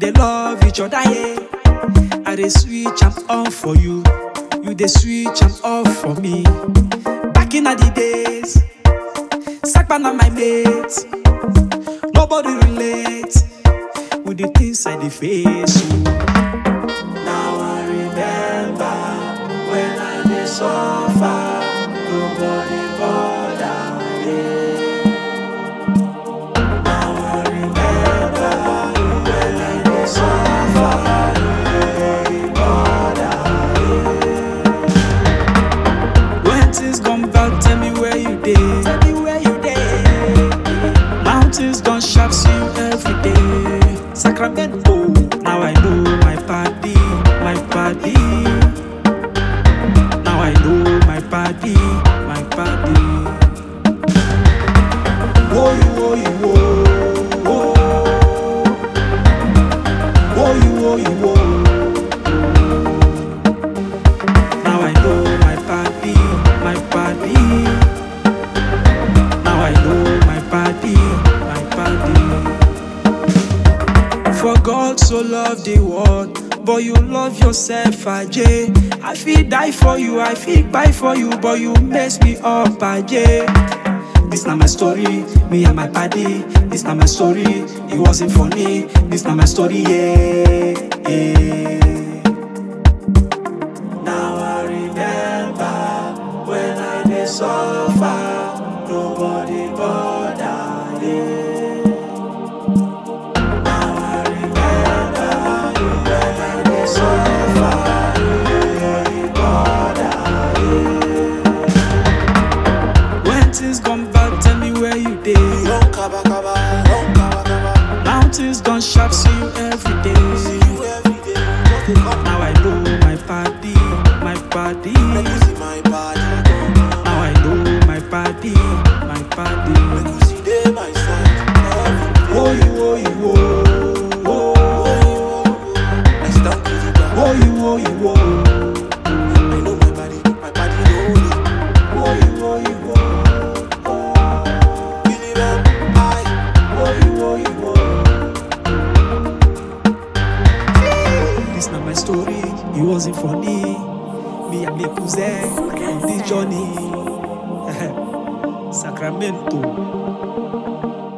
dey love each other, yeah. I dey switch am on for you, you dey switch am off for me. Back in the days, Sakpa na my mate. Nobody relate with the things I dey face. Now I remember when I dey suffer, nobody bother me. Now I remember when I dey suffer, nobody bother me. When things come back, tell me where you dey. Tell me where you dey. Mountains gon' sharp see you every day. Sacramento, now I know my party, my party. Now I know my party, my party. Oh you, oh you, oh, oh. Oh you, oh you, oh. Now I know my party, my party. Now I know my party, my party. For God so loved the world, but you love yourself, Ajay. I feel die for you, I feel buy for you, but you mess me up, Ajay. This not my story, me and my party. This not my story, it wasn't funny. This not my story, yeah, yeah. Now I remember when I dey suffer, nobody bother, yeah. Mountains gon' sharp see you every day. Now I know my party, my party. Now I know my party, my party. Oh you, oh you, oh, oh. Oh you, oh you, oh. I know my body know me. Oh you, oh you, oh. This not my story, it wasn't funny. Me and my cousin on this journey. Sacramento.